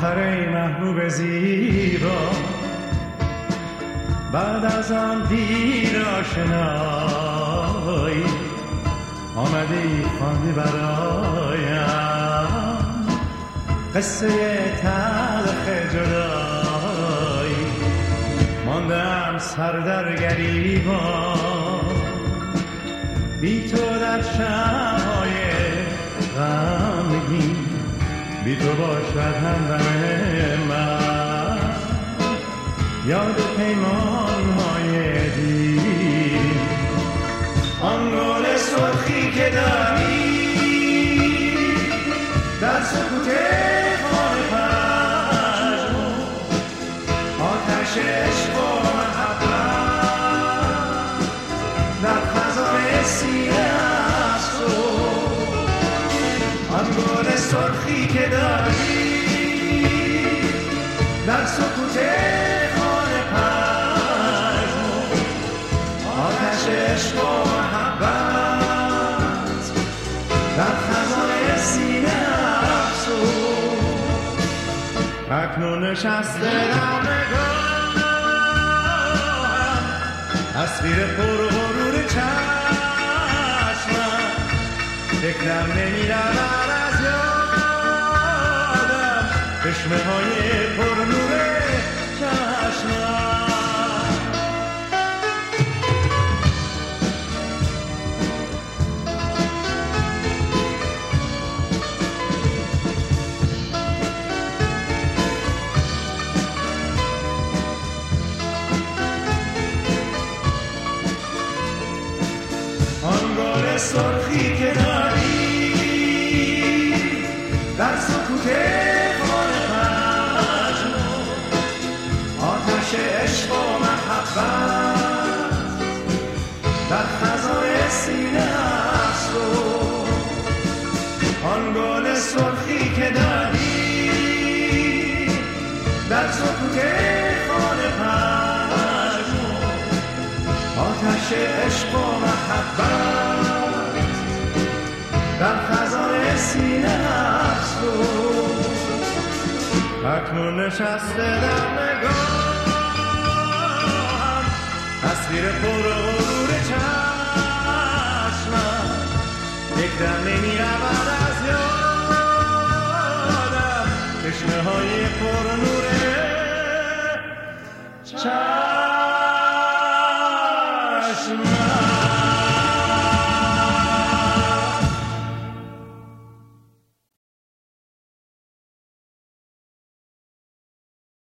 آخر ای محبوب زیبا، بعد از آن دیر آشنایی آمدی خواندی برایم قصه تلخ جدایی. ماندم سر در گریبان بی تو در شب‌های غمگین، بی تو باشد همدم من یاد پیمان‌های دیر. آن گل سرخی که داری در سکوت خانه پژمرد، آتش عشق و محبت در خزان سینه است. آن گل سرخی که داری در سکوت خانه پژمرد، آتش عشق و محبت در خزان سینه افسود. اکنون نشسته در نگاهم تصویر پر غرور چشمم، فکرم نمی‌رود از یادم چشمه های پر نور چشمم. آن گل سرخی که داری در سکوت خانه پژمرد، آتش عشق و محبت در خزان سینه افسود. آن گل سرخی که داری در سکوت خانه پژمرد، آتش عشق و محبت در خزان سینه افسود. اکنون نشسته در نگاهم تصویر پر غرور چشمم، فکرم نمی‌رود